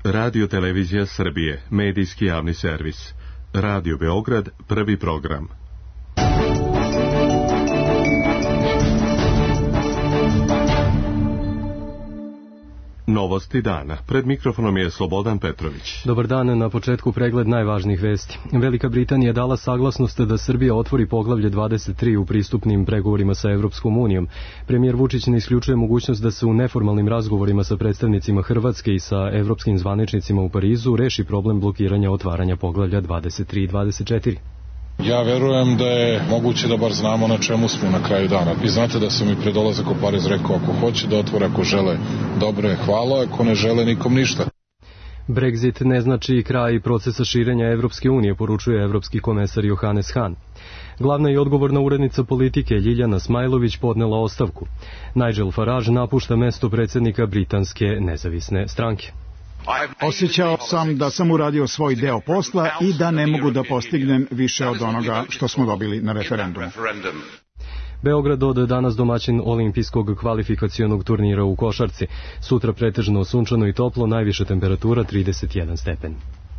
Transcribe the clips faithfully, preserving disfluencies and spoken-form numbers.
Radio Televizija Srbije, medijski javni servis. Radio Beograd, prvi program. Novosti dana. Pred mikrofonom je Slobodan Petrović. Dobar dan, na početku pregled najvažnijih vesti. Velika Britanija dala saglasnost da Srbija otvori poglavlje dvadeset tri u pristupnim pregovorima sa Evropskom unijom. Premijer Vučić ne isključuje mogućnost da se u neformalnim razgovorima sa predstavnicima Hrvatske i sa evropskim zvaničnicima u Parizu reši problem blokiranja otvaranja poglavlja dvadeset tri i dvadeset četiri. Ja verujem da je moguće da bar znamo na čemu smo na kraju dana. Vi znate da sam i pred dolazak u Pariz rekao, ako hoće da otvore, ako žele, dobro je, hvala, ako ne žele, nikom ništa. Brexit ne znači kraj procesa širenja Evropske unije, poručuje evropski komesar Johannes Hahn. Glavna i odgovorna urednica politike Ljiljana Smajlović podnela ostavku. Nigel Farage napušta mesto predsjednika britanske nezavisne stranke. Osjećao sam da sam uradio svoj deo posla i da ne mogu da postignem više od onoga što smo dobili na referendumu. Beograd od danas domaćin olimpijskog kvalifikacionog turnira u košarci. Sutra pretežno sunčano i toplo, najviša temperatura trideset jedan stepen.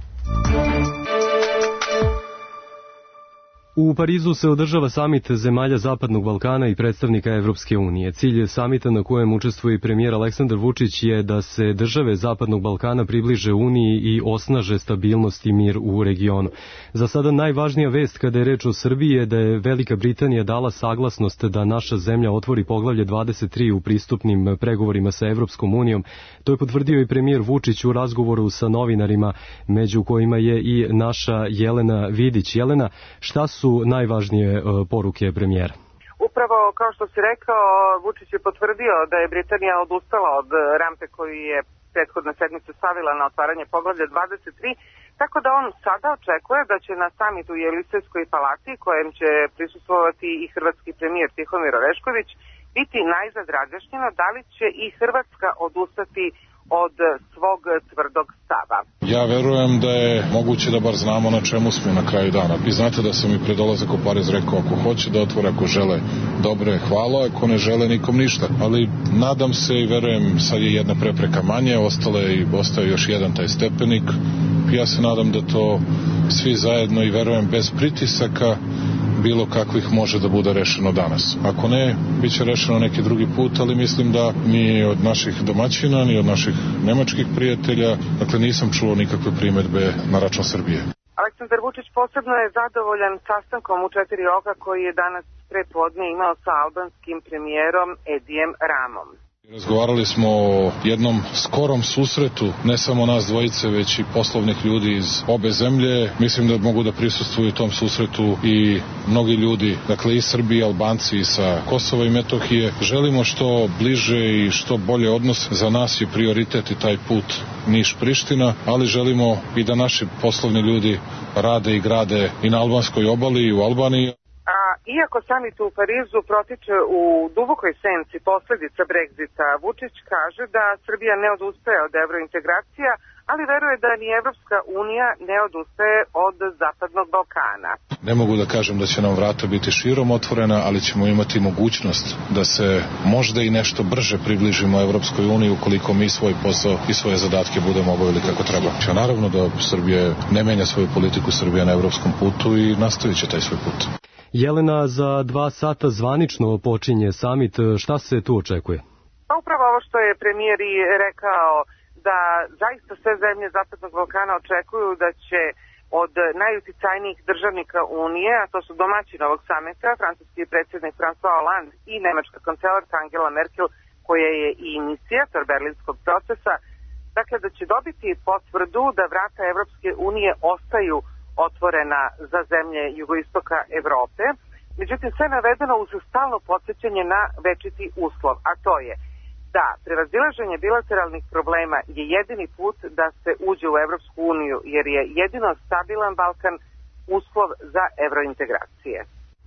U Parizu se održava samit zemalja Zapadnog Balkana i predstavnika Evropske unije. Cilj samita na kojem učestvuje i premijer Aleksandar Vučić je da se države Zapadnog Balkana približe Uniji i osnaže stabilnost i mir u regionu. Za sada najvažnija vest kada je reč o Srbiji je da je Velika Britanija dala saglasnost da naša zemlja otvori poglavlje dvadeset tri u pristupnim pregovorima sa Evropskom unijom. To je potvrdio i premijer Vučić u razgovoru sa novinarima, među kojima je i naša Jelena Vidić. Jelena, šta su najvažnije uh, poruke premijera? Upravo, kao što si rekao, Vučić je potvrdio da je Britanija odustala od rampe koju je prethodna sedmica stavila na otvaranje poglavlja dvadeset tri, tako da on sada očekuje da će na samitu u Jelisejskoj palati, kojem će prisustvovati i hrvatski premijer Tihomir Orešković, biti najzad razjašnjeno da li će i Hrvatska odustati od svog tvrdog stava. Ja verujem da je moguće da bar znamo na čemu smo na kraju dana. Vi znate da sam i pred dolazak u Pariz rekao, ako hoće da otvore, ako žele, dobro je, hvala, ako ne žele, nikom ništa. Ali nadam se i verujem, sad je jedna prepreka manje, ostale i ostao još jedan taj stepenik. Ja se nadam da to svi zajedno i verujem bez pritisaka bilo kakvih može da bude rešeno danas. Ako ne, bit će rešeno neki drugi put, ali mislim da ni od naših domaćina, ni od naših nemačkih prijatelja, dakle nisam čuo nikakve primedbe na račun Srbije. Aleksandar Vučić posebno je zadovoljan sastankom u četiri oka koji je danas prepodne imao sa albanskim premijerom Edijem Ramom. Razgovarali smo o jednom skorom susretu, ne samo nas dvojice, već i poslovnih ljudi iz obe zemlje. Mislim da mogu da prisustvuju tom susretu i mnogi ljudi, dakle i Srbi i Albanci sa Kosova i Metohije. Želimo što bliže i što bolje odnos. Za nas je prioritet i taj put Niš-Priština, ali želimo i da naši poslovni ljudi rade i grade i na albanskoj obali i u Albaniji. Iako samit u Parizu protiče u dubokoj senci posledica Brexita, Vučić kaže da Srbija ne odustaje od evrointegracija, ali veruje da ni Evropska unija ne odustaje od Zapadnog Balkana. Ne mogu da kažem da će nam vrata biti širom otvorena, ali ćemo imati mogućnost da se možda i nešto brže približimo Evropskoj uniji ukoliko mi svoj posao i svoje zadatke budemo obavili kako treba. Ja, naravno da Srbija ne menja svoju politiku, Srbija na evropskom putu i nastavit će taj svoj put. Jelena, za dva sata zvanično počinje samit. Šta se tu očekuje? Pa upravo ovo što je premijer i rekao, da zaista sve zemlje Zapadnog Balkana očekuju da će od najuticajnijih državnika Unije, a to su domaćini ovog samita, francuski predsjednik François Hollande i nemačka kancelarka Angela Merkel, koja je i inicijator berlinskog procesa, dakle da će dobiti potvrdu da vrata Evropske unije ostaju otvorena za zemlje jugoistoka Evrope. Međutim, sve navedeno uz stalno podsjećanje na večiti uslov, a to je da prevazilaženje bilateralnih problema je jedini put da se uđe u Evropsku uniju, jer je jedino stabilan Balkan uslov za evrointegracije.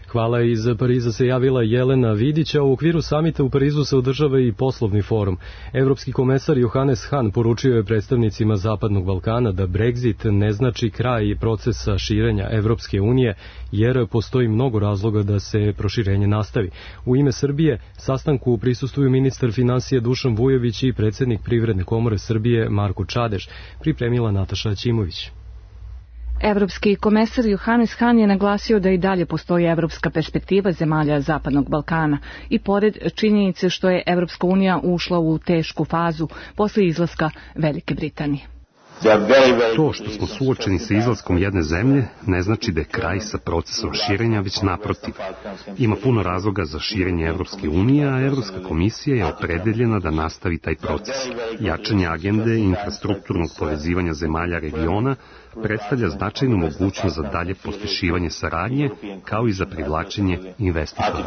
Hvala. Iz Pariza se javila Jelena Vidića. U okviru samita u Parizu se održava i poslovni forum. Evropski komesar Johannes Hahn poručio je predstavnicima Zapadnog Balkana da Brexit ne znači kraj procesa širenja Evropske unije, jer postoji mnogo razloga da se proširenje nastavi. U ime Srbije sastanku prisustvuju ministar finansija Dušan Vujović i predsjednik Privredne komore Srbije Marko Čadež, pripremila Nataša Ćimović. Evropski komesar Johannes Hahn je naglasio da i dalje postoji evropska perspektiva zemalja Zapadnog Balkana i pored činjenice što je Evropska unija ušla u tešku fazu posle izlaska Velike Britanije. To što smo suočeni sa izlaskom jedne zemlje ne znači da je kraj sa procesom širenja, već naprotiv. Ima puno razloga za širenje Evropske unije, a Evropska komisija je opredeljena da nastavi taj proces. Jačanje agende i infrastrukturnog povezivanja zemalja regiona predstavlja značajnu mogućnost za dalje pospešivanje saradnje, kao i za privlačenje investitora.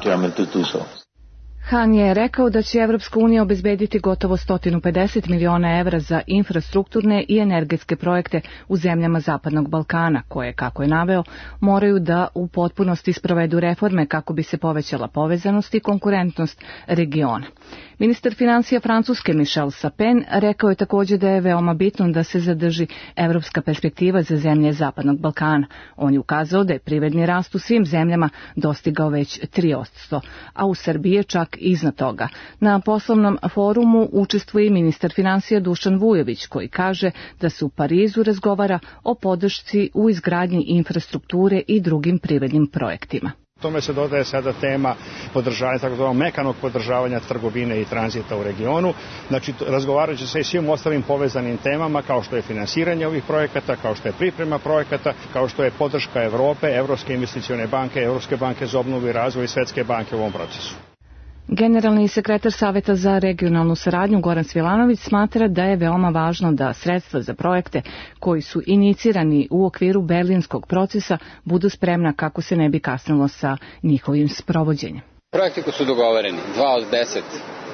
Hahn je rekao da će Evropska unija obezbediti gotovo sto pedeset miliona evra za infrastrukturne i energetske projekte u zemljama Zapadnog Balkana, koje, kako je naveo, moraju da u potpunosti sprovedu reforme kako bi se povećala povezanost i konkurentnost regiona. Ministar finansija Francuske Michel Sapin rekao je također da je veoma bitno da se zadrži evropska perspektiva za zemlje Zapadnog Balkana. On je ukazao da je privredni rast u svim zemljama dostigao već tri posto, a u Srbiji je čak iznad toga. Na poslovnom forumu učestvuje i ministar finansija Dušan Vujović, koji kaže da se u Parizu razgovara o podršci u izgradnji infrastrukture i drugim privrednim projektima. Tome se dodaje sada tema podržavanja, tako zvanog mekanog podržavanja trgovine i tranzita u regionu. Znači, razgovarat će se i svim ostalim povezanim temama, kao što je finansiranje ovih projekata, kao što je priprema projekata, kao što je podrška Evrope, Evropske investicione banke, Evropske banke za obnovu i razvoj i Svetske banke u ovom procesu. Generalni sekretar Saveta za regionalnu saradnju Goran Svilanović smatra da je veoma važno da sredstva za projekte koji su inicirani u okviru berlinskog procesa budu spremna kako se ne bi kasnilo sa njihovim sprovođenjem. Projekti koji su dogovoreni, dva od deset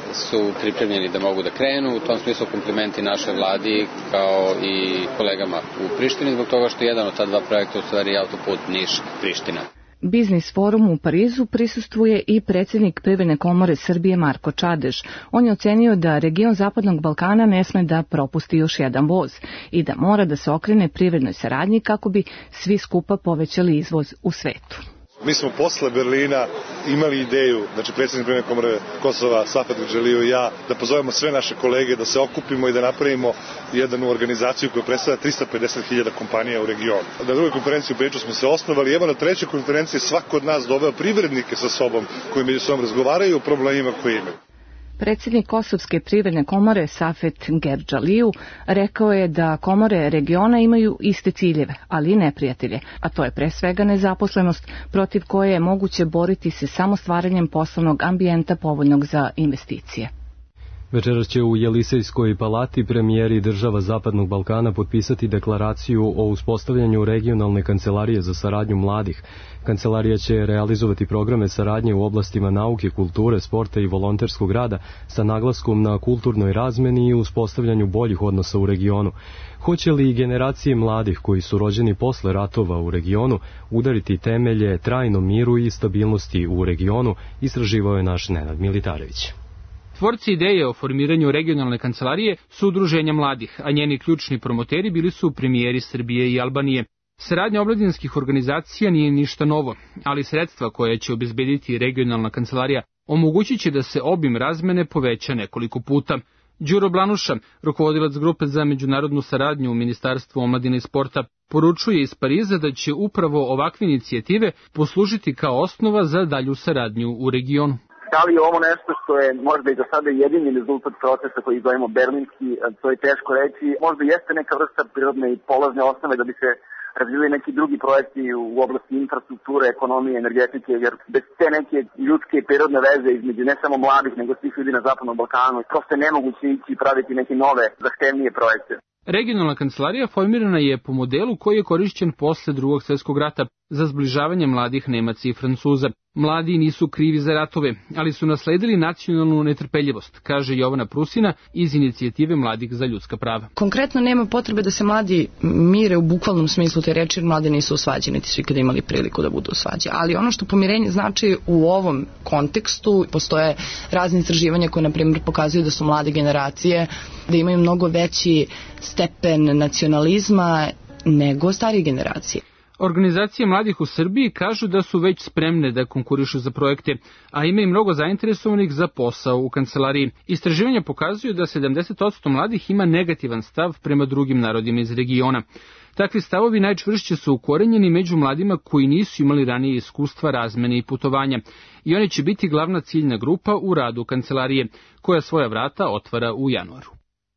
su pripremljeni da mogu da krenu, u tom smislu komplimenti našoj vladi kao i kolegama u Prištini, zbog toga što jedan od ta dva projekta u stvari je autoput Niš-Priština. Biznis forum u Parizu prisustvuje i predsjednik Privredne komore Srbije Marko Čadež. On je ocenio da region Zapadnog Balkana ne sme da propusti još jedan voz i da mora da se okrene privrednoj saradnji kako bi svi skupa povećali izvoz u svetu. Mi smo posle Berlina imali ideju, znači predsjednik Privredne komore Kosova, Safet Gadželiju i ja, da pozovemo sve naše kolege, da se okupimo i da napravimo jednu organizaciju koja predstavlja tristo pedeset hiljada kompanija u regionu. Na drugoj konferenciji u Beču smo se osnovali, evo na trećoj konferenciji svako od nas doveo privrednike sa sobom koji među sobom razgovaraju o problemima koje imaju. Predsjednik Kosovske privredne komore Safet Gadželiju rekao je da komore regiona imaju iste ciljeve, ali i neprijatelje, a to je pre svega nezaposlenost, protiv koje je moguće boriti se samo stvaranjem poslovnog ambijenta povoljnog za investicije. Večeras će u Jelisejskoj palati premijeri država Zapadnog Balkana potpisati deklaraciju o uspostavljanju regionalne kancelarije za saradnju mladih. Kancelarija će realizovati programe saradnje u oblastima nauke, kulture, sporta i volonterskog rada sa naglaskom na kulturnoj razmeni i uspostavljanju boljih odnosa u regionu. Hoće li generacije mladih koji su rođeni posle ratova u regionu udariti temelje trajnom miru i stabilnosti u regionu, istraživao je naš Nenad Militarević. Tvorci ideje o formiranju regionalne kancelarije su udruženja mladih, a njeni ključni promoteri bili su premijeri Srbije i Albanije. Saradnja omladinskih organizacija nije ništa novo, ali sredstva koja će obezbediti regionalna kancelarija omogućit će da se obim razmene poveća nekoliko puta. Đuro Blanuša, rukovodilac grupe za međunarodnu saradnju u Ministarstvu omladine i sporta, poručuje iz Pariza da će upravo ovakve inicijative poslužiti kao osnova za dalju saradnju u regionu. Da li je ovo nešto što je možda i do sada jedini rezultat procesa koji zovemo berlinski, to je teško reći. Možda jeste neka vrsta prirodne i polazne osnove da bi se razvili neki drugi projekti u oblasti infrastrukture, ekonomije, energetike, jer bez te neke ljudske i prirodne veze između ne samo mladih, nego svih ljudi na Zapadnom Balkanu, prosto je nemoguće ići i praviti neke nove, zahtevnije projekte. Regionalna kancelarija formirana je po modelu koji je korišćen posle Drugog svjetskog rata. za zbližavanje mladih Nemaca i Francuza. Mladi nisu krivi za ratove, ali su nasledili nacionalnu netrpeljivost, kaže Jovana Prusina iz inicijative Mladih za ljudska prava. Konkretno nema potrebe da se mladi mire u bukvalnom smislu te reči, jer mladi nisu u svađi, niti su ikada imali priliku da budu u svađi. Ali ono što pomirenje znači u ovom kontekstu, postoje razne istraživanja koje, na primjer, pokazuju da su mlade generacije, da imaju mnogo veći stepen nacionalizma nego starije generacije. Organizacije mladih u Srbiji kažu da su već spremne da konkurišu za projekte, a ima i mnogo zainteresovanih za posao u kancelariji. Istraživanja pokazuju da sedamdeset posto mladih ima negativan stav prema drugim narodima iz regiona. Takvi stavovi najčvršće su ukorenjeni među mladima koji nisu imali ranije iskustva razmene i putovanja, i oni će biti glavna ciljna grupa u radu kancelarije, koja svoja vrata otvara u januaru.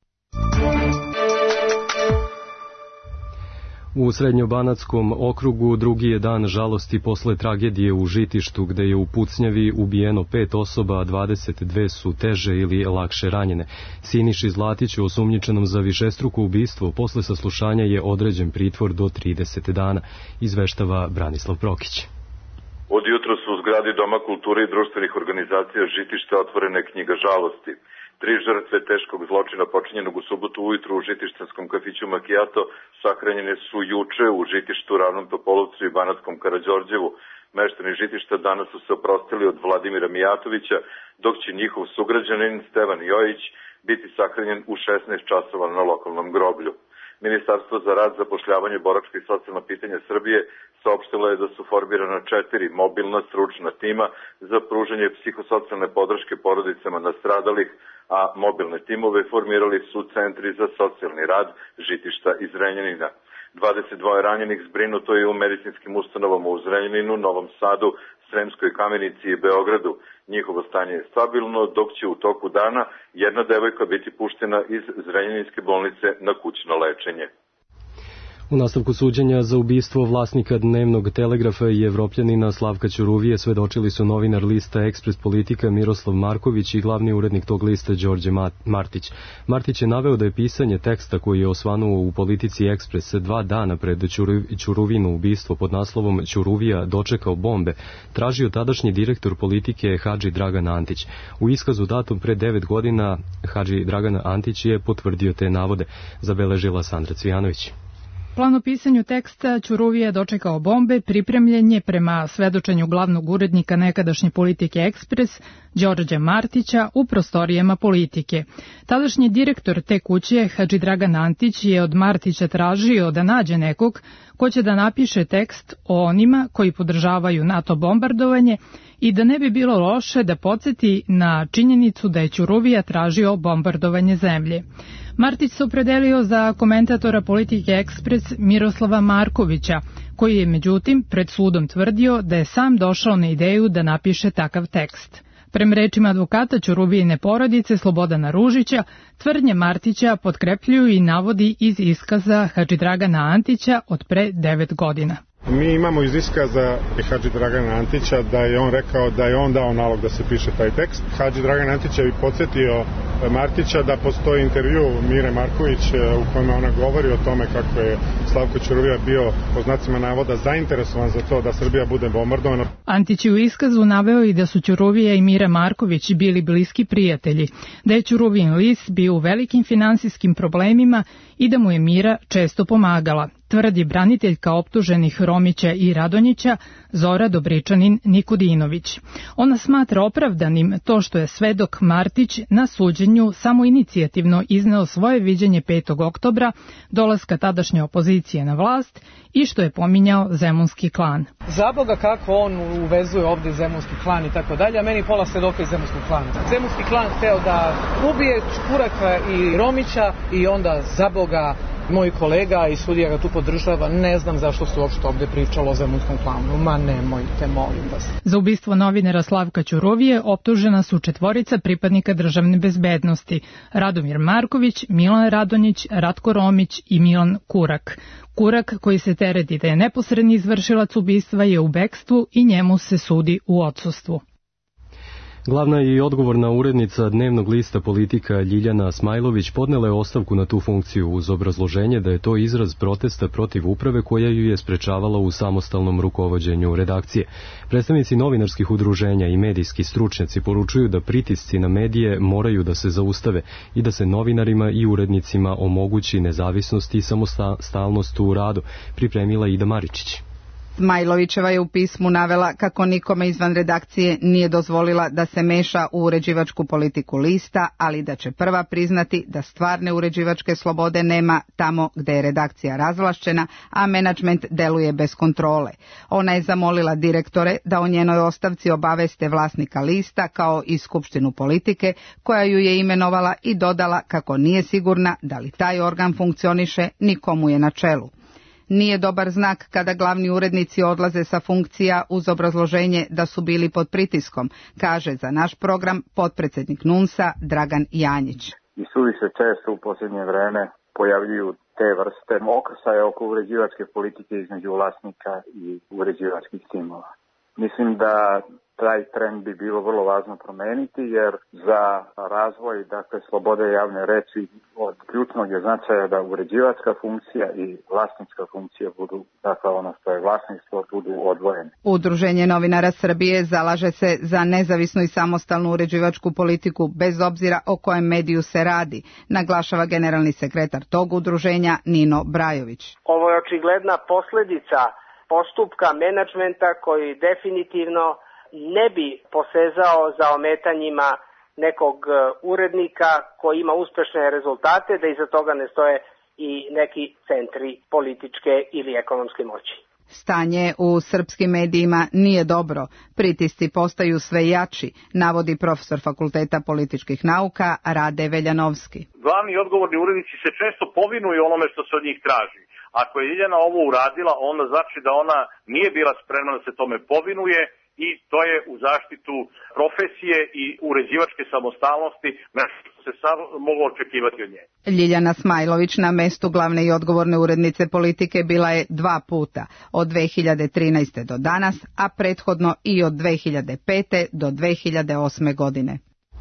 U Srednjobanatskom okrugu drugi je dan žalosti posle tragedije u Žitištu, gde je u pucnjavi ubijeno pet osoba, a dvadeset dve su teže ili lakše ranjene. Siniši Zlatiću, osumnjičenom za višestruko ubistvo, posle saslušanja je određen pritvor do trideset dana, izveštava Branislav Prokić. Od jutra su u zgradi Doma kulture i društvenih organizacija Žitišta otvorene knjiga žalosti. Tri žrtve teškog zločina počinjenog u subotu ujutru u žitištanskom kafiću Makijato sahranjene su juče u Žitištu, Ravnom Topolovcu i Banatskom Karađorđevu. Meštani Žitišta danas su se oprostili od Vladimira Mijatovića, dok će njihov sugrađanin Stevan Jojić biti sahranjen u šesnaest časova na lokalnom groblju. Ministarstvo za rad, zapošljavanje, boračka i socijalna pitanja Srbije saopštilo je da su formirana četiri mobilna stručna tima za pružanje psihosocijalne podrške porodicama nastradalih, a mobilne timove formirali su centri za socijalni rad Žitišta i Zrenjanina. dvadeset dva ranjenih zbrinuto je u medicinskim ustanovama u Zrenjaninu, Novom Sadu, Sremskoj Kamenici i Beogradu. Njihovo stanje je stabilno, dok će u toku dana jedna devojka biti puštena iz Zrenjaninske bolnice na kućno lečenje. U nastavku suđenja za ubistvo vlasnika Dnevnog telegrafa i Evropljanina Slavka Ćuruvije svedočili su novinar lista Ekspres Politika Miroslav Marković i glavni urednik tog lista Đorđe Martić. Martić je naveo da je pisanje teksta koji je osvanuo u Politici Ekspres dva dana pred Ćuruvino ubistvo pod naslovom Ćuruvija dočekao bombe tražio tadašnji direktor Politike Hadži Dragan Antić. U iskazu datom pre devet godina Hadži Dragan Antić je potvrdio te navode, zabeležila Sandra Cvijanović. Plan o pisanju teksta Ćuruvija dočekao bombe pripremljen je prema svedočenju glavnog urednika nekadašnje Politike Ekspres, Đorđa Martića, u prostorijama Politike. Tadašnji direktor te kuće, Hadži Dragan Antić, je od Martića tražio da nađe nekog ko će da napiše tekst o onima koji podržavaju NATO bombardovanje i da ne bi bilo loše da podsjeti na činjenicu da je Ćuruvija tražio bombardovanje zemlje. Martić se opredelio za komentatora Politike Ekspres Miroslava Markovića, koji je međutim pred sudom tvrdio da je sam došao na ideju da napiše takav tekst. Prema rečima advokata Ćuruvijine porodice Slobodana Ružića, tvrdnje Martića potkrepljuju i navodi iz iskaza Hadži Dragana Antića od pre devet godina. Mi imamo iz iskaza Hadži Dragana Antića da je on rekao da je on dao nalog da se piše taj tekst. Hadži Dragan Antić je podsjetio Martića da postoji intervju Mire Marković u kojem ona govori o tome kako je Slavko Ćuruvija bio, po znacima navoda, zainteresovan za to da Srbija bude bombardovana. Antić je u iskazu naveo i da su Ćuruvija i Mira Marković bili bliski prijatelji, da je Ćuruvijin list bio u velikim finansijskim problemima i da mu je Mira često pomagala, tvrdi braniteljka optuženih Romića i Radonjića Zora Dobričanin Nikodinović. Ona smatra opravdanim to što je svedok Martić na suđenju samoinicijativno izneo svoje viđenje petog oktobra, dolaska tadašnje opozicije na vlast, i što je pominjao Zemunski klan. Zaboga kako on uvezuje ovdje Zemunski klan i tako dalje, a meni pola svedoka iz Zemunskog klana. Zemunski klan hteo da ubije Čkuraka i Romića i onda zaboga moj kolega i sudija ga tu podržava, ne znam zašto se uopšte ovdje pričalo o Zemunskom klanu, ma nemojte, molim vas. Za ubistvo novinara Slavka Ćuruvije optužena su četvorica pripadnika državne bezbednosti: Radomir Marković, Milan Radonjić, Ratko Romić i Milan Kurak. Kurak, koji se tereti da je neposredni izvršilac ubistva, je u bekstvu i njemu se sudi u odsustvu. Glavna i odgovorna urednica dnevnog lista Politika Ljiljana Smajlović podnela je ostavku na tu funkciju uz obrazloženje da je to izraz protesta protiv uprave koja ju je sprečavala u samostalnom rukovođenju redakcije. Predstavnici novinarskih udruženja i medijski stručnjaci poručuju da pritisci na medije moraju da se zaustave i da se novinarima i urednicima omogući nezavisnost i samostalnost u radu, pripremila Ida Maričić. Smajlovićeva je u pismu navela kako nikome izvan redakcije nije dozvolila da se meša u uređivačku politiku lista, ali da će prva priznati da stvarne uređivačke slobode nema tamo gde je redakcija razvlašćena, a menadžment deluje bez kontrole. Ona je zamolila direktore da o njenoj ostavci obaveste vlasnika lista kao i Skupštinu Politike, koja ju je imenovala, i dodala kako nije sigurna da li taj organ funkcioniše ni komu je na čelu. Nije dobar znak kada glavni urednici odlaze sa funkcija uz obrazloženje da su bili pod pritiskom, kaže za naš program potpredsednik NUNS-a Dragan Janjić. I suviše često u posljednje vreme pojavljuju te vrste okršaja oko uređivačke politike između vlasnika i uređivačkih timova. Mislim da taj trend bi bilo vrlo važno promeniti, jer za razvoj, dakle, slobode javne reči od ključnog je značaja da uređivačka funkcija i vlasnička funkcija budu, dakle, ono što je vlasništvo, budu odvojene. Udruženje novinara Srbije zalaže se za nezavisnu i samostalnu uređivačku politiku bez obzira o kojem mediju se radi, naglašava generalni sekretar tog udruženja Nino Brajović. Ovo je očigledna posledica postupka menadžmenta koji definitivno ne bi posezao za ometanjima nekog urednika koji ima uspešne rezultate, da iza toga ne stoje i neki centri političke ili ekonomske moći. Stanje u srpskim medijima nije dobro, pritisci postaju sve jači, navodi profesor Fakulteta političkih nauka Rade Veljanovski. Glavni i odgovorni urednici se često povinuju onome što se od njih traži. Ako je Ljiljana ovo uradila, onda znači da ona nije bila spremna da se tome povinuje, i to je u zaštitu profesije i uređivačke samostalnosti, nešto što se samo moglo očekivati od nje. Ljiljana Smajlović na mestu glavne i odgovorne urednice Politike bila je dva puta, od dve hiljade trinaeste. do danas, a prethodno i od dve hiljade pete. do dve hiljade osme. godine.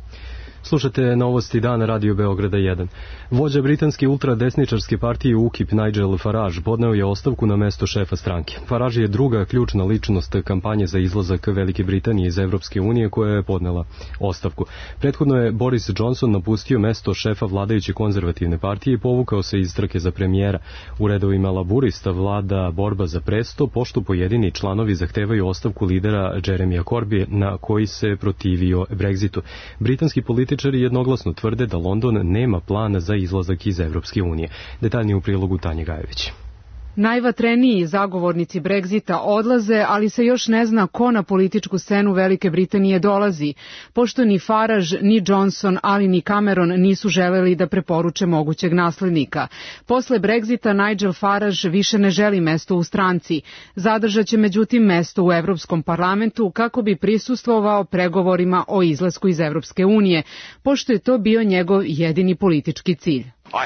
Slušate novosti dana Radio Beograda jedan. Vođa britanske ultradesničarske partije U K I P Nigel Farage podneo je ostavku na mesto šefa stranke. Farage je druga ključna ličnost kampanje za izlazak Velike Britanije iz Evropske unije koja je podnela ostavku. Prethodno je Boris Johnson napustio mesto šefa vladajuće konzervativne partije i povukao se iz trke za premijera. U redovima laburista vlada borba za presto, pošto pojedini članovi zahtevaju ostavku lidera Jeremija Corbyna koji se protivio Brexitu. Britanski politički Političari jednoglasno tvrde da London nema plan za izlazak iz Evropske unije. Detaljnije u prilogu Tanje Gajević. Najvatreniji zagovornici Brexita odlaze, ali se još ne zna ko na političku scenu Velike Britanije dolazi, pošto ni Farage, ni Johnson, ali ni Cameron nisu želeli da preporuče mogućeg naslednika. Posle Brexita Nigel Farage više ne želi mesto u stranci. Zadržat će međutim mesto u Evropskom parlamentu kako bi prisustvovao pregovorima o izlasku iz Evropske unije, pošto je to bio njegov jedini politički cilj.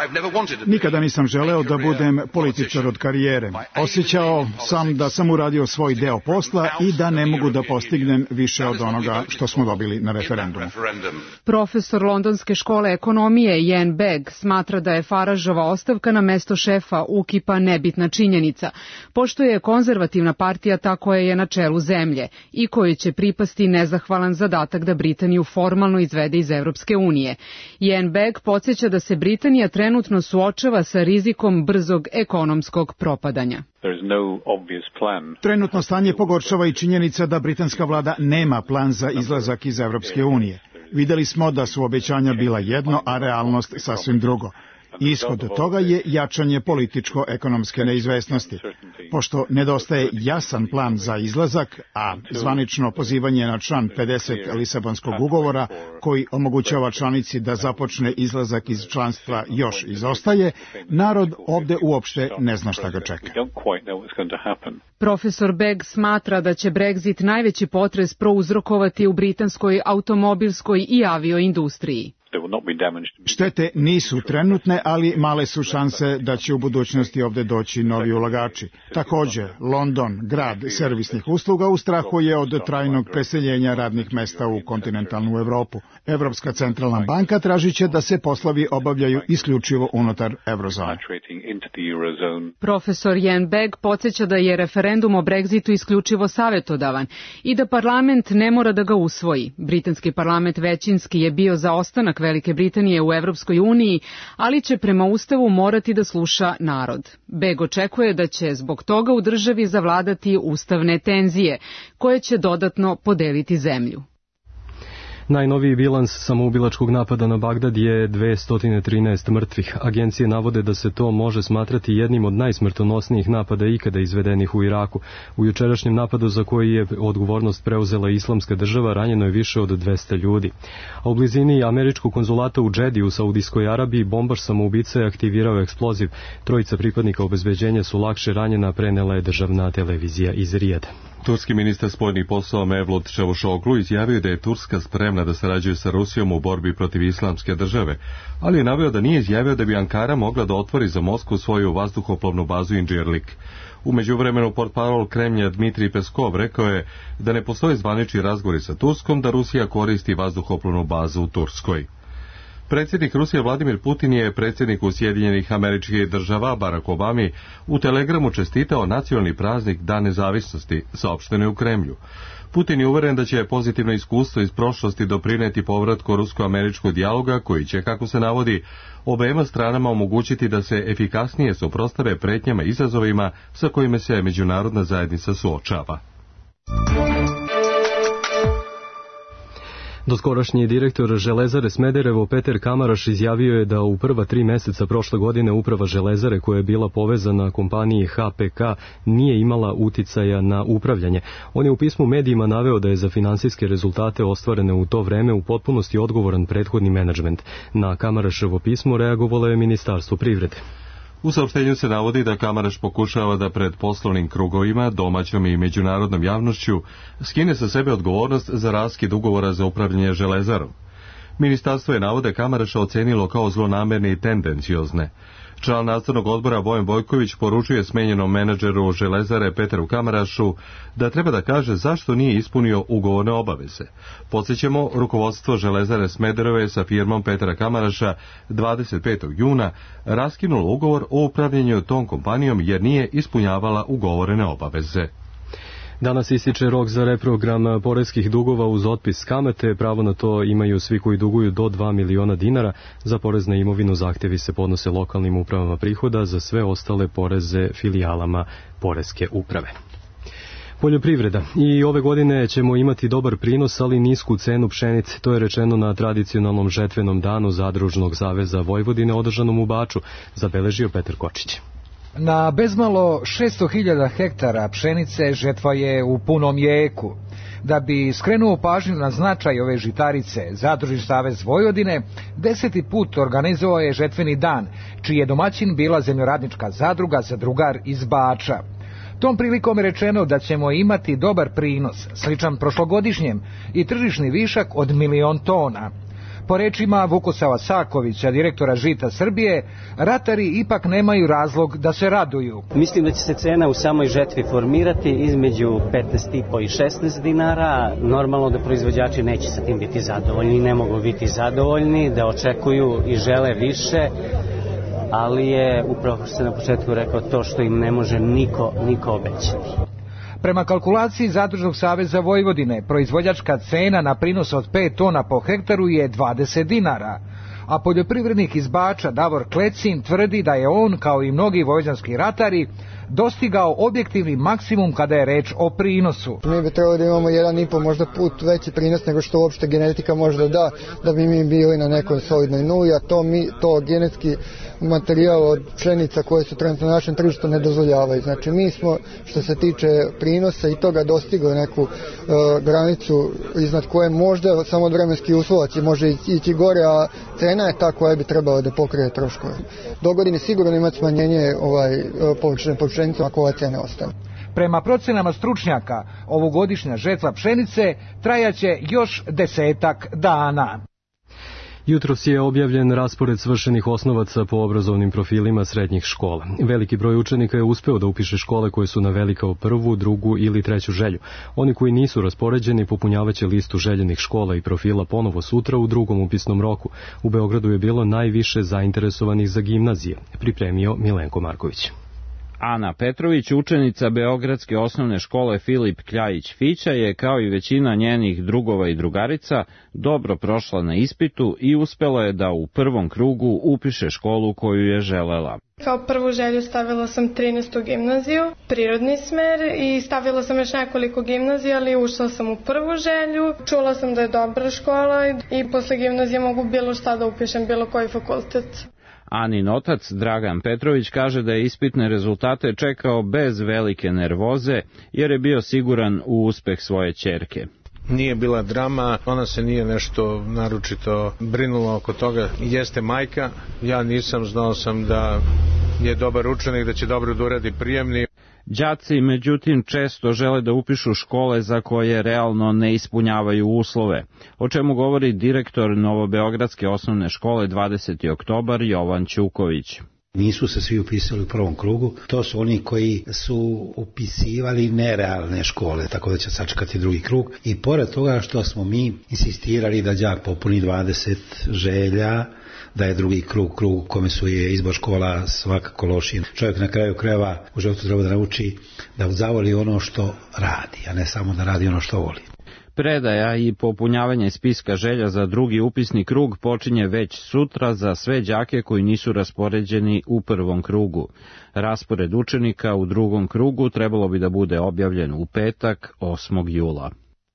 Nikada nisam želeo da budem političar od karijere. Osjećao sam da sam uradio svoj deo posla i da ne mogu da postignem više od onoga što smo dobili na referendumu. Profesor Londonske škole ekonomije Ian Begg smatra da je Farageova ostavka na mesto šefa U K I P-a nebitna činjenica, pošto je konzervativna partija ta koja je na čelu zemlje i kojoj će pripasti nezahvalan zadatak da Britaniju formalno izvede iz Evropske unije. Ian Begg podsjeća da se Britanija trenutno suočava sa rizikom brzog ekonomskog propadanja. Trenutno stanje pogoršava i činjenica da britanska vlada nema plan za izlazak iz Evropske unije. Videli smo da su obećanja bila jedno, a realnost sasvim drugo. Ishod toga je jačanje političko-ekonomske neizvesnosti. Pošto nedostaje jasan plan za izlazak, a zvanično pozivanje na član pedeset Lisabonskog ugovora, koji omogućava članici da započne izlazak iz članstva, još izostaje, narod ovde uopšte ne zna šta ga čeka. Profesor Begg smatra da će Brexit najveći potres prouzrokovati u britanskoj automobilskoj i avioindustriji. Štete nisu trenutne, ali male su šanse da će u budućnosti ovde doći novi ulagači. Takođe, London, grad servisnih usluga, u strahu je od trajnog preseljenja radnih mesta u kontinentalnu Evropu. Evropska centralna banka tražit će da se poslovi obavljaju isključivo unutar eurozone. Profesor Jan Beg podsjeća da je referendum o Brexitu isključivo savjetodavan i da parlament ne mora da ga usvoji. Britanski parlament većinski je bio za ostanak Velike Britanije u Evropskoj uniji, ali će prema Ustavu morati da sluša narod. Beg očekuje da će zbog toga u državi zavladati ustavne tenzije, koje će dodatno podeliti zemlju. Najnoviji bilans samoubilačkog napada na Bagdad je dvesta trinaest mrtvih. Agencije navode da se to može smatrati jednim od najsmrtonosnijih napada ikada izvedenih u Iraku. U jučerašnjem napadu za koji je odgovornost preuzela Islamska država ranjeno je više od dvesta ljudi. A u blizini američkog konzulata u Džedi u Saudijskoj Arabiji bombaš samoubica je aktivirao eksploziv. Trojica pripadnika obezbeđenja su lakše ranjena, prenela je državna televizija iz Rijada. Turski ministar spoljnih poslova Mevlut Čavuşoglu izjavio da je Turska spremna da sarađuje sa Rusijom u borbi protiv Islamske države, ali je naveo da nije izjavio da bi Ankara mogla da otvori za Moskvu svoju vazduhoplovnu bazu Inđirlik. U međuvremenu portparol Kremlja Dmitrij Peskov rekao je da ne postoje zvanični razgovori sa Turskom da Rusija koristi vazduhoplovnu bazu u Turskoj. Predsjednik Rusije Vladimir Putin je predsjedniku Sjedinjenih Američkih Država Barack Obami u telegramu čestitao nacionalni praznik Dan nezavisnosti, saopšteno je u Kremlju. Putin je uveren da će pozitivno iskustvo iz prošlosti doprineti povratku rusko-američkog dijaloga koji će, kako se navodi, obema stranama omogućiti da se efikasnije suprotstave pretnjama i izazovima sa kojima se međunarodna zajednica suočava. Doskorašnji direktor Železare Smederevo Peter Kamaraš izjavio je da u prva tri meseca prošle godine uprava Železare koja je bila povezana kompaniji H P K nije imala uticaja na upravljanje. On je u pismu medijima naveo da je za finansijske rezultate ostvarene u to vreme u potpunosti odgovoran prethodni menadžment. Na Kamaraševo pismo reagovalo je Ministarstvo privrede. U saopštenju se navodi da Kamaraš pokušava da pred poslovnim krugovima, domaćom i međunarodnom javnošću skine sa sebe odgovornost za raskid ugovora za upravljanje Železarom. Ministarstvo je navode Kamaraša ocenilo kao zlonamerne i tendenciozne. Član nadzornog odbora Bojan Bojković poručuje smenjenom menadžeru Železare Peteru Kamarašu da treba da kaže zašto nije ispunio ugovorne obaveze. Podsjećamo, rukovodstvo Železare Smedereve sa firmom Petera Kamaraša dvadeset petog juna raskinulo ugovor o upravljanju tom kompanijom jer nije ispunjavala ugovorene obaveze. Danas ističe rok za reprogram poreskih dugova uz otpis kamate. Pravo na to imaju svi koji duguju do dva miliona dinara. Za porez na imovinu zahtevi se podnose lokalnim upravama prihoda, za sve ostale poreze filijalama poreske uprave. Poljoprivreda. I ove godine ćemo imati dobar prinos, ali nisku cenu pšenice. To je rečeno na tradicionalnom žetvenom danu Zadružnog saveza Vojvodine održanom u Baču, zabeležio Petar Kočić. Na bezmalo šesto hiljada hektara pšenice žetva je u punom jeku. Da bi skrenuo pažnju na značaj ove žitarice, Zadružni savez Vojvodine deseti put organizovao je žetveni dan, čiji je domaćin bila zemljoradnička zadruga Zadrugar iz Bača. Tom prilikom je rečeno da ćemo imati dobar prinos, sličan prošlogodišnjem, i tržišni višak od milion tona. Po rečima Vukosava Sakovića, direktora Žita Srbije, ratari ipak nemaju razlog da se raduju. Mislim da će se cena u samoj žetvi formirati između petnaest i po i šesnaest dinara. Normalno da proizvođači neće sa tim biti zadovoljni, ne mogu biti zadovoljni, da očekuju i žele više, ali je, upravo što sam na početku rekao, to što im ne može niko, niko obećati. Prema kalkulaciji Zadružnog saveza Vojvodine, proizvođačka cena na prinos od pet tona po hektaru je dvadeset dinara, a poljoprivrednik iz Bača Davor Klecin tvrdi da je on, kao i mnogi vojvođanski ratari, dostigao objektivni maksimum kada je reč o prinosu. Mi bi trebali da imamo jedan i po možda put veći prinos nego što uopšte genetika može da da, da bi mi bili na nekoj solidnoj nuli, a to, mi, to genetski materijal od pšenica koje su trenutno na našem tržištu ne dozvoljavaju. Znači mi smo, što se tiče prinosa i toga, dostigli neku uh, granicu iznad koje možda samo od vremenskih uslova će može ići gore, a cena je ta koja bi trebala da pokrije troškove. Dogodine sigurno imati smanjenje ovaj, površine pod pšenicom ako ova cena ostane. Prema procenama stručnjaka, ovogodišnja žetva pšenice trajaće još desetak dana. Jutros je objavljen raspored svršenih osnovaca po obrazovnim profilima srednjih škola. Veliki broj učenika je uspeo da upiše škole koje su naveli kao prvu, drugu ili treću želju. Oni koji nisu raspoređeni popunjavaće listu željenih škola i profila ponovo sutra u drugom upisnom roku. U Beogradu je bilo najviše zainteresovanih za gimnazije, pripremio Milenko Marković. Ana Petrović, učenica Beogradske osnovne škole Filip Kljajić-Fića, je kao i većina njenih drugova i drugarica dobro prošla na ispitu i uspela je da u prvom krugu upiše školu koju je želela. Kao prvu želju stavila sam trinaestu gimnaziju, prirodni smer, i stavila sam još nekoliko gimnazija, ali ušla sam u prvu želju. Čula sam da je dobra škola i posle gimnazije mogu bilo šta da upišem, bilo koji fakultet. Anin otac, Dragan Petrović, kaže da je ispitne rezultate čekao bez velike nervoze, jer je bio siguran u uspeh svoje ćerke. Nije bila drama, ona se nije nešto naročito brinula oko toga. Jeste majka, ja nisam, znao sam da je dobar učenik, da će dobro da uradi prijemni. Đaci, međutim, često žele da upišu škole za koje realno ne ispunjavaju uslove, o čemu govori direktor Novobeogradske osnovne škole dvadeseti oktobar Jovan Ćuković. Nisu se svi upisali u prvom krugu, to su oni koji su upisivali nerealne škole, tako da će sačekati drugi krug. I pored toga što smo mi insistirali da đak popuni dvadeset želja, da je drugi krug, krug u kome su je izbor škola svakako loši. Čovjek na kraju krajeva u životu treba da nauči da zavoli ono što radi, a ne samo da radi ono što voli. Predaja i popunjavanje spiska želja za drugi upisni krug počinje već sutra za sve đake koji nisu raspoređeni u prvom krugu. Raspored učenika u drugom krugu trebalo bi da bude objavljen u petak, osmog jula.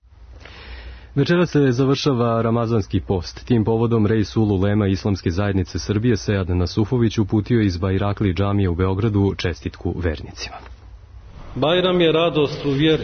Večera se završava Ramazanski post. Tim povodom Reis ul Ulema Islamske zajednice Srbije Sead Nasufović uputio iz Bajrakli džamije u Beogradu čestitku vernicima. Bajram je radost u vjeri,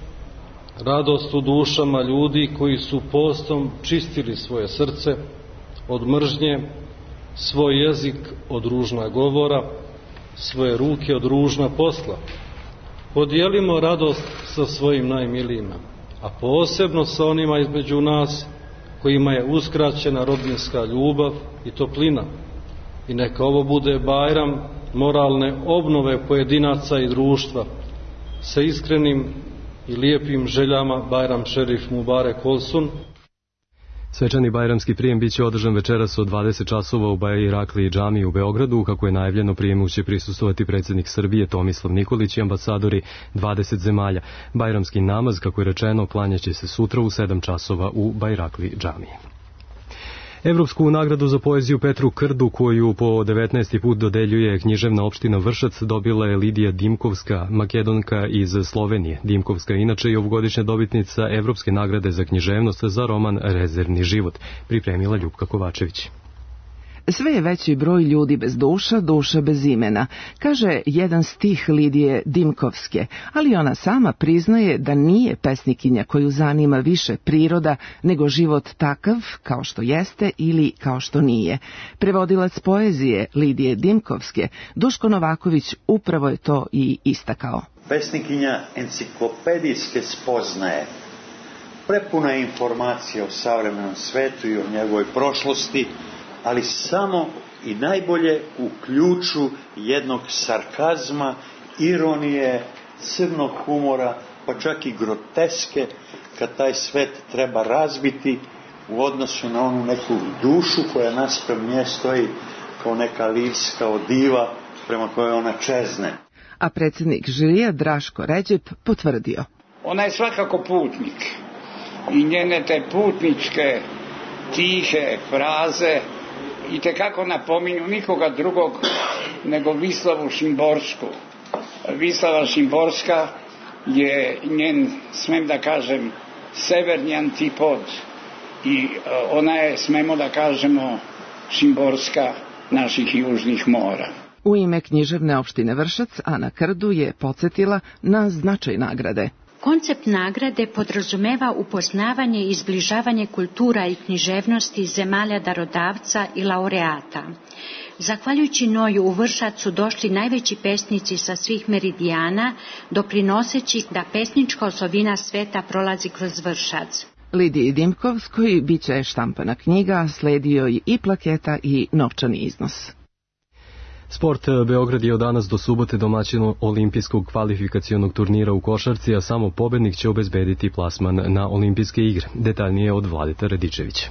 radost u dušama ljudi koji su postom čistili svoje srce od mržnje, svoj jezik od ružna govora, svoje ruke od ružna posla. Podijelimo radost sa svojim najmilijima, a posebno sa onima između nas kojima je uskraćena rodbinska ljubav i toplina. I neka ovo bude Bajram moralne obnove pojedinaca i društva sa iskrenim i lijepim željama. Bajram Šerif Mubarek Olsun. Svečani bajramski prijem biće održan večeras od dvadeset časova u Bajrakli džamiji u Beogradu. Kako je najavljeno, prijemu će prisustvovati predsjednik Srbije Tomislav Nikolić i ambasadori dvadeset zemalja. Bajramski namaz, kako je rečeno, klanjaće se sutra u sedam časova u Bajrakli džamiji. Evropsku nagradu za poeziju Petru Krdu, koju po devetnaesti put dodeljuje književna opština Vršac, dobila je Lidija Dimkovska, Makedonka iz Slovenije. Dimkovska je inače i ovogodišnja dobitnica Evropske nagrade za književnost za roman Rezervni život, pripremila Ljupka Kovačević. Sve je veći broj ljudi bez duša, duša bez imena, kaže jedan stih Lidije Dimkovske, ali ona sama priznaje da nije pesnikinja koju zanima više priroda nego život takav kao što jeste ili kao što nije. Prevodilac poezije Lidije Dimkovske, Duško Novaković, upravo je to i istakao. Pesnikinja enciklopedijske spoznaje, prepuna je informacija o savremenom svetu i o njegovoj prošlosti, ali samo i najbolje u ključu jednog sarkazma, ironije, crnog humora, pa čak i groteske, kad taj svet treba razbiti u odnosu na onu neku dušu koja naspram nje stoji kao neka livska odiva prema kojoj ona čezne. A predsjednik žirija Draško Ređep potvrdio. Ona je svakako putnik i njene te putničke tihe fraze i tekako napominju nikoga drugog nego Vislavu Šimborsku. Vislava Šimborska je njen, smem da kažem, severni antipod i ona je, smemo da kažemo, Šimborska naših južnih mora. U ime književne opštine Vršac, Ana Krdu je podsjetila na značaj nagrade. Koncept nagrade podrazumeva upoznavanje i zbližavanje kultura i književnosti zemalja darodavca i laureata. Zahvaljujući njoj u Vršac su došli najveći pesnici sa svih meridijana, doprinoseći da pesnička osovina sveta prolazi kroz Vršac. Lidiji Dimkovskoj biće štampana knjiga, sledio je i plaketa i novčani iznos. Sport. Beograd je od danas do subote domaćin olimpijskog kvalifikacionog turnira u košarci, a samo pobednik će obezbediti plasman na olimpijske igre. Detaljnije od Vladeta Radičevića.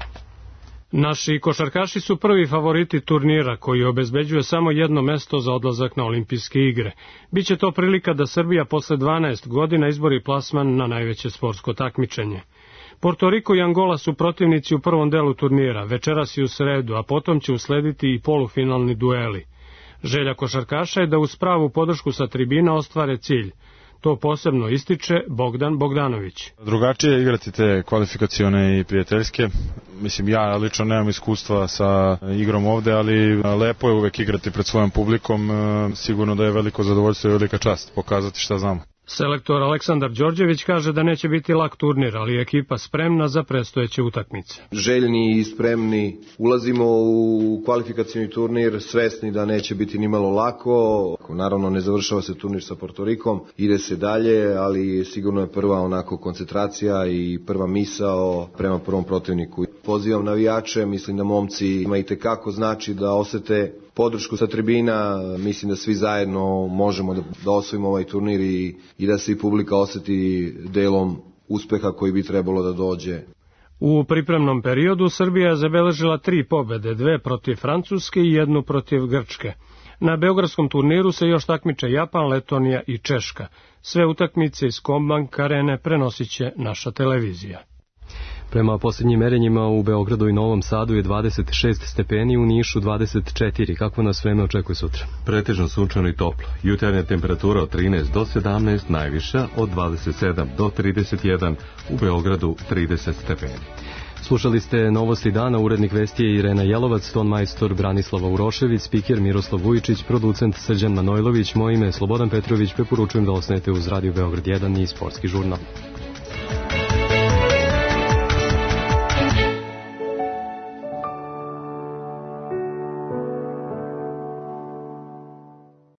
Naši košarkaši su prvi favoriti turnira koji obezbeđuje samo jedno mesto za odlazak na olimpijske igre. Biće to prilika da Srbija posle dvanaest godina izbori plasman na najveće sportsko takmičenje. Porto Riko i Angola su protivnici u prvom delu turnira, večeras i u sredu, a potom će uslediti i polufinalni dueli. Želja košarkaša je da uz pravu podršku sa tribina ostvare cilj. To posebno ističe Bogdan Bogdanović. Drugačije je igrati te kvalifikacione i prijateljske. Mislim, ja lično nemam iskustva sa igrom ovde, ali lepo je uvek igrati pred svojom publikom. Sigurno da je veliko zadovoljstvo i velika čast pokazati šta znamo. Selektor Aleksandar Đorđević kaže da neće biti lak turnir, ali je ekipa spremna za predstojeće utakmice. Željni i spremni ulazimo u kvalifikacioni turnir, svesni da neće biti ni malo lako. Naravno, ne završava se turnir sa Porto Rikom, ide se dalje, ali sigurno je prva onako koncentracija i prva misao prema prvom protivniku. Pozivam navijače, mislim da momci ima i tekako znači da osete podršku sa tribina, mislim da svi zajedno možemo da, da osvojimo ovaj turnir i, i da se i publika oseti delom uspeha koji bi trebalo da dođe. U pripremnom periodu Srbija je zabeležila tri pobede, dve protiv Francuske i jednu protiv Grčke. Na beogradskom turniru se još takmiče Japan, Letonija i Češka. Sve utakmice iz Combank arene prenosit će naša televizija. Prema posljednjim merenjima u Beogradu i Novom Sadu je dvadeset šest stepeni, u Nišu dvadeset četiri. Kako nas vreme očekuje sutra? Pretežno sunčano i toplo. Jutarnja temperatura od trinaest do sedamnaest, najviša od dvadeset sedam do trideset jedan, u Beogradu trideset stepeni. Slušali ste Novosti dana, urednik vesti je Irena Jelovac, ton majstor Branislava Urošević, spiker Miroslav Vujičić, producent Srđan Manojlović, moje ime je Slobodan Petrović, preporučujem da ostanete uz Radio Beograd jedan i Sportski žurnal.